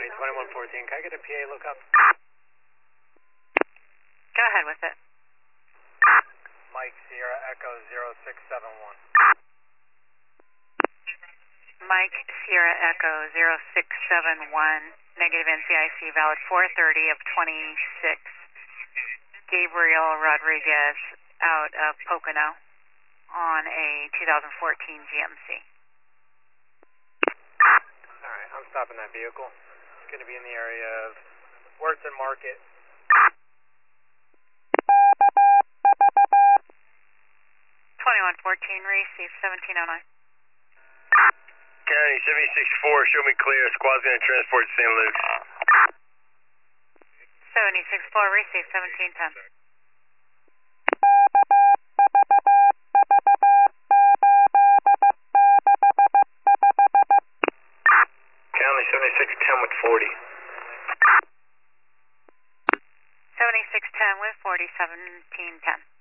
County 2114. Can I get a PA lookup? Go ahead with it. Mike Sierra Echo 0671. Mike Sierra Echo 0671, negative NCIC, valid 4:30 of 26. Gabriel Rodriguez out of Pocono on a 2014 GMC. Alright, I'm stopping that vehicle. It's going to be in the area of Worthington Market. 2114, receive 1709. County 764, show me clear. Squad's going to transport to St. Luke's. 764, receive 1710. County 7610 with 40. 7610 with 40, 1710.